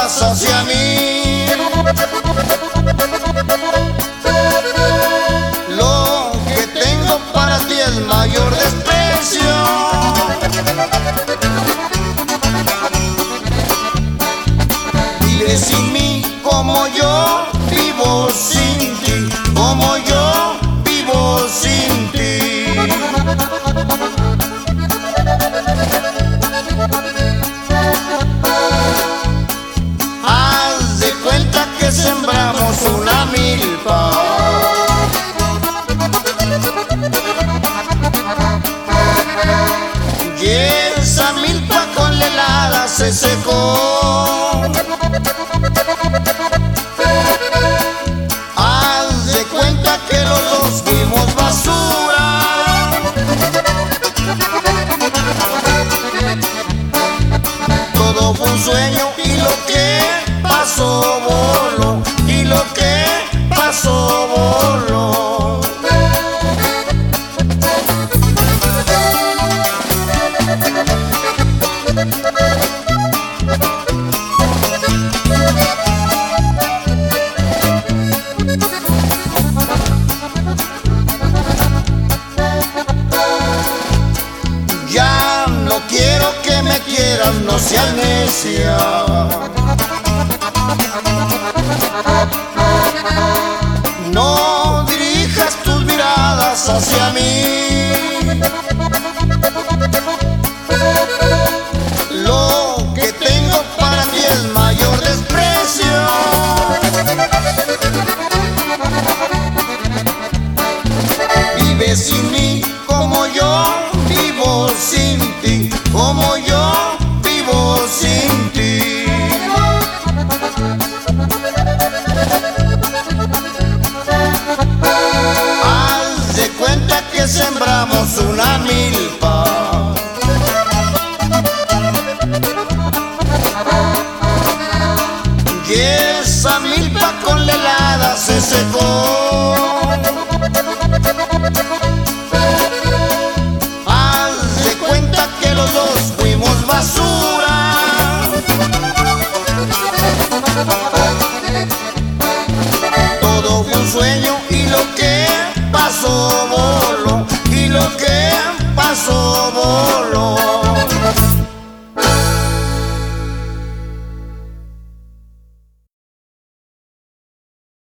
miradas hacia mí. Lo que tengo para ti es mayor desprecio. Vives sin mí como yo vivo sin ti, como yo vivo sin ti. Haz de cuenta que sembramos una milpa. Y esa milpa con la helada se secó. Haz de cuenta que los dos fuimos basura. Todo fue un sueño y lo que pasó voló, y lo que pasó voló. Ya no quiero que me quieras, no seas necia. No dirijas tus miradas hacia mí. Lo que tengo para ti es mayor desprecio. Vives sin mí como yo vivo sin ti, como yo vivo sin ti. Haz de cuenta que sembramos una milpa. Y esa milpa con la helada se secó. Haz de cuenta que los dos fuimos basura.